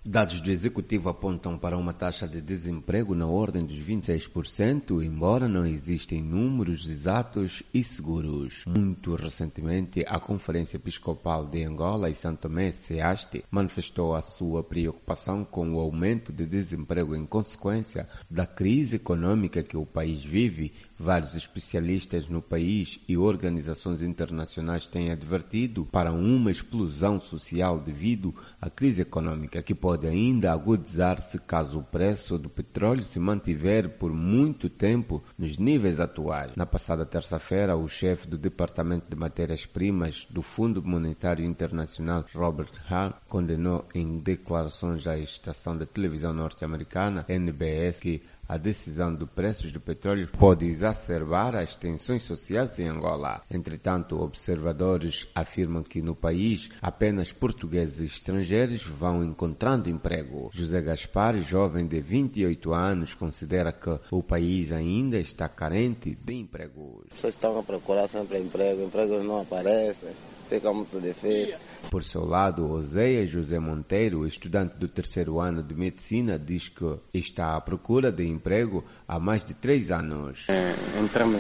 Dados do Executivo apontam para uma taxa de desemprego na ordem dos 26%, embora não existem números exatos e seguros. Muito recentemente, a Conferência Episcopal de Angola e São Tomé, CEASTE, manifestou a sua preocupação com o aumento de desemprego em consequência da crise econômica que o país vive. Vários especialistas no país e organizações internacionais têm advertido para uma explosão social devido à crise econômica que pode ainda agudizar-se caso o preço do petróleo se mantiver por muito tempo nos níveis atuais. Na passada terça-feira, o chefe do Departamento de Matérias-Primas do Fundo Monetário Internacional, Robert Hall, condenou em declarações à estação de televisão norte-americana NBS que a decisão dos preços do petróleo pode exacerbar as tensões sociais em Angola. Entretanto, observadores afirmam que no país apenas portugueses e estrangeiros vão encontrando emprego. José Gaspar, jovem de 28 anos, considera que o país ainda está carente de empregos. As pessoas estão a procurar sempre empregos não aparecem. Fica muito difícil. Por seu lado, Oséias José Monteiro, estudante do terceiro ano de medicina, diz que está à procura de emprego há mais de 3 anos. Em termos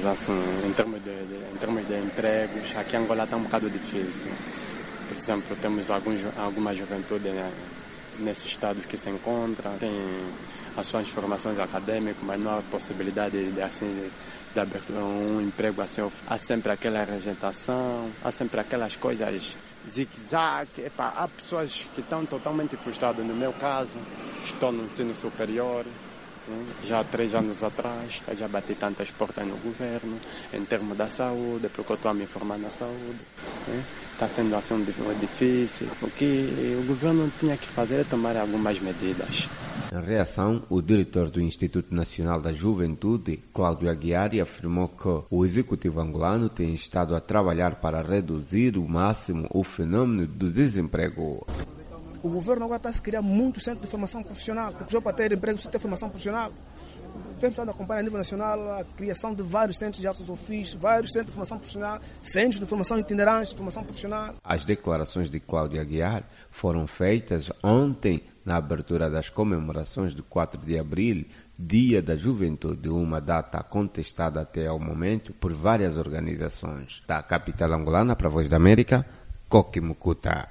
de empregos, aqui em Angola está um bocado difícil. Por exemplo, temos alguma juventude nesses estados que se encontra, tem as suas formações acadêmicas, mas não há possibilidade de abrir um emprego assim. Há sempre aquela rejeitação, há sempre aquelas coisas zigue-zague. Há pessoas que estão totalmente frustradas. No meu caso, estou no ensino superior, já há 3 anos atrás, já bati tantas portas no governo, em termos da saúde, porque eu estou a me formar na saúde. Está sendo assim difícil. O que o governo tinha que fazer é tomar algumas medidas. Em reação, o diretor do Instituto Nacional da Juventude, Cláudio Aguiar, afirmou que o executivo angolano tem estado a trabalhar para reduzir ao máximo o fenômeno do desemprego. O governo agora está a criar muitos centros de formação profissional, porque já para ter emprego precisa ter formação profissional. Temos estado a acompanhar a nível nacional a criação de vários centros de altos ofícios, vários centros de formação profissional, centros de formação itinerante, de formação profissional. As declarações de Cláudio Aguiar foram feitas ontem na abertura das comemorações de 4 de abril, Dia da Juventude, uma data contestada até ao momento por várias organizações. Da capital angolana para a Voz da América, Coque Mucuta.